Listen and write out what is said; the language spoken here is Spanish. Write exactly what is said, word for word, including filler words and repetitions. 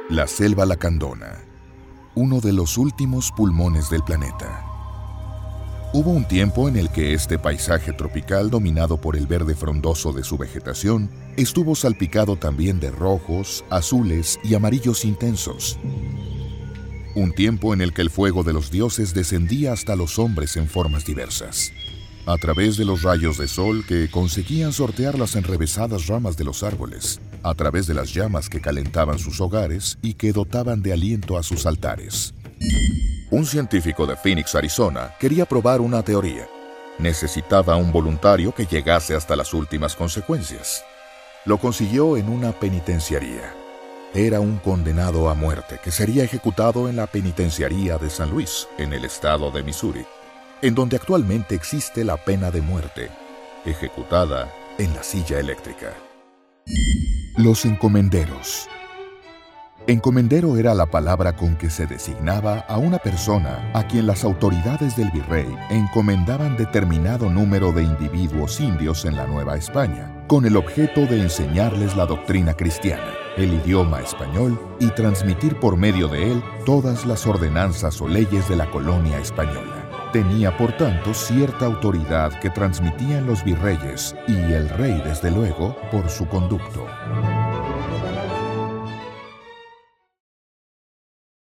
La selva lacandona, uno de los últimos pulmones del planeta. Hubo un tiempo en el que este paisaje tropical, dominado por el verde frondoso de su vegetación, estuvo salpicado también de rojos, azules y amarillos intensos. Un tiempo en el que el fuego de los dioses descendía hasta los hombres en formas diversas, a través de los rayos de sol que conseguían sortear las enrevesadas ramas de los árboles, a través de las llamas que calentaban sus hogares y que dotaban de aliento a sus altares. Un científico de Phoenix, Arizona, quería probar una teoría. Necesitaba un voluntario que llegase hasta las últimas consecuencias. Lo consiguió en una penitenciaría. Era un condenado a muerte que sería ejecutado en la penitenciaría de San Luis, en el estado de Missouri, en donde actualmente existe la pena de muerte, ejecutada en la silla eléctrica. Los encomenderos. Encomendero era la palabra con que se designaba a una persona a quien las autoridades del virrey encomendaban determinado número de individuos indios en la Nueva España, con el objeto de enseñarles la doctrina cristiana, el idioma español y transmitir por medio de él todas las ordenanzas o leyes de la colonia española. Tenía, por tanto, cierta autoridad que transmitían los virreyes y el rey, desde luego, por su conducto.